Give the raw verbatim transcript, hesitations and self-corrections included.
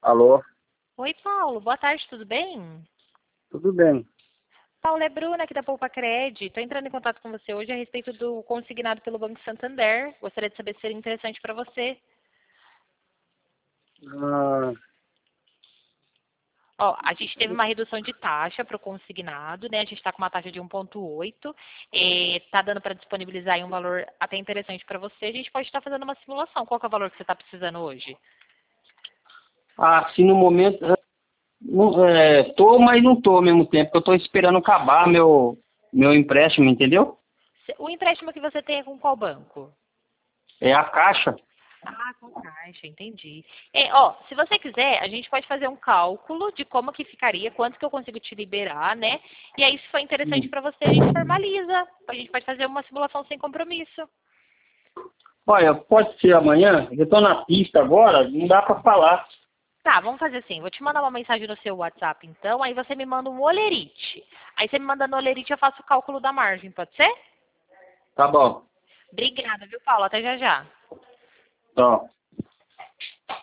Alô, Oi, Paulo. Boa tarde, tudo bem? tudo bem? Paulo, é Bruna aqui da Poupa Cred. Estou entrando em contato com você hoje a respeito do consignado pelo Banco Santander. Gostaria de saber se seria interessante para você. Ah, Ó, a gente teve uma redução de taxa para o consignado, né? A gente está com uma taxa de um vírgula oito. Está dando para disponibilizar aí um valor até interessante para você. A gente pode estar fazendo uma simulação. Qual que é o valor que você está precisando hoje? assim, no momento, eh, não, é, tô, mas não tô ao mesmo tempo, porque eu tô esperando acabar meu, meu empréstimo, entendeu? O empréstimo que você tem é com qual banco? É a Caixa. Ah, com caixa, entendi. É, ó, se você quiser, a gente pode fazer um cálculo de como que ficaria, quanto que eu consigo te liberar, né? E aí, se for interessante Hum. para você, a gente formaliza. A gente pode fazer uma simulação sem compromisso. Olha, pode ser amanhã? Eu tô na pista agora, não dá pra falar. Tá, vamos fazer assim. Vou te mandar uma mensagem no seu WhatsApp, então. Aí você me manda um olerite. Aí você me manda no olerite, eu faço o cálculo da margem, pode ser? Tá bom, Obrigada, viu, Paulo? Até já já. então.